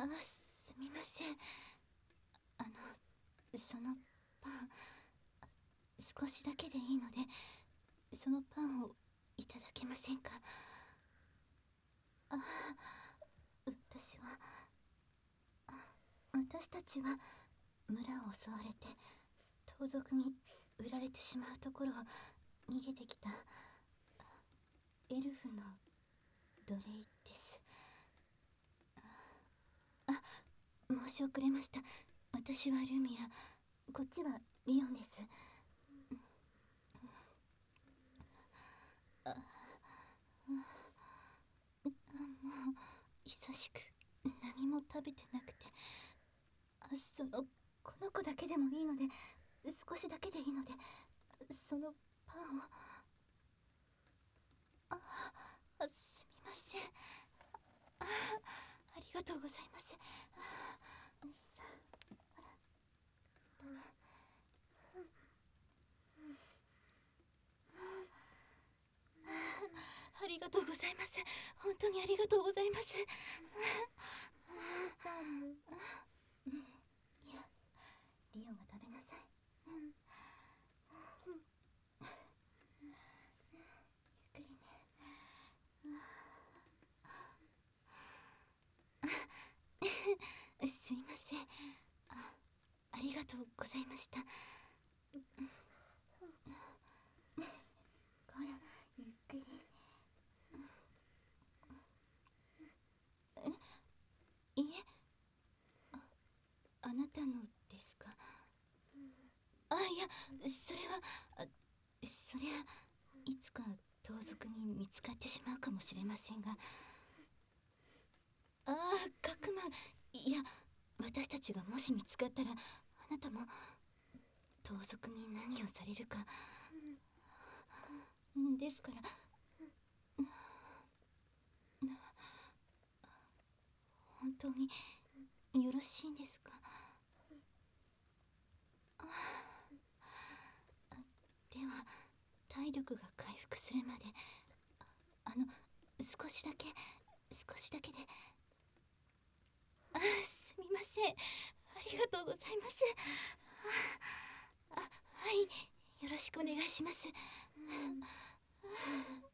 すみません。そのパン、少しだけでいいので、そのパンをいただけませんか？私たちは村を襲われて盗賊に売られてしまうところを逃げてきたエルフの奴隷です。申し遅れました。私はルミア、こっちはリオンです。もう久しく何も食べてなくて、この子だけでもいいので、少しだけでいいので、そのパンを。すみません。ありがとうございます。ありがとうございます。本当にありがとうございます。いや、リオンが食べなさい。ゆっくりね。すいません。ありがとうございました。ほら、ゆっくり。いえ、あなたのですか？いや、それは、そりゃいつか盗賊に見つかってしまうかもしれませんが。かくま、いや、私たちがもし見つかったら、あなたも盗賊に何をされるか。ですから、本当によろしいんですか？では、体力が回復するまで、少しだけで。すみません。ありがとうございます。はい、よろしくお願いします。